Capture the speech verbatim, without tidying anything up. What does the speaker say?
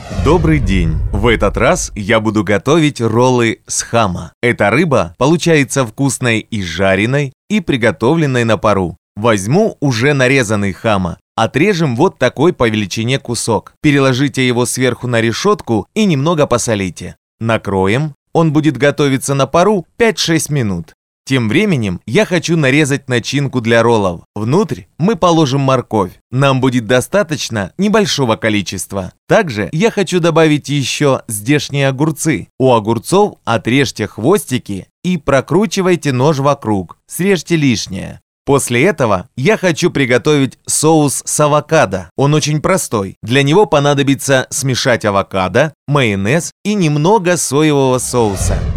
Добрый день! В этот раз я буду готовить роллы с хама. Эта рыба получается вкусной и жареной, и приготовленной на пару. Возьму уже нарезанный хама. Отрежем вот такой по величине кусок. Переложите его сверху на решетку и немного посолите. Накроем. Он будет готовиться на пару пять-шесть минут. Тем временем я хочу нарезать начинку для роллов. Внутрь мы положим морковь. Нам будет достаточно небольшого количества. Также я хочу добавить еще здешние огурцы. У огурцов отрежьте хвостики и прокручивайте нож вокруг. Срежьте лишнее. После этого я хочу приготовить соус с авокадо. Он очень простой. Для него понадобится смешать авокадо, майонез и немного соевого соуса.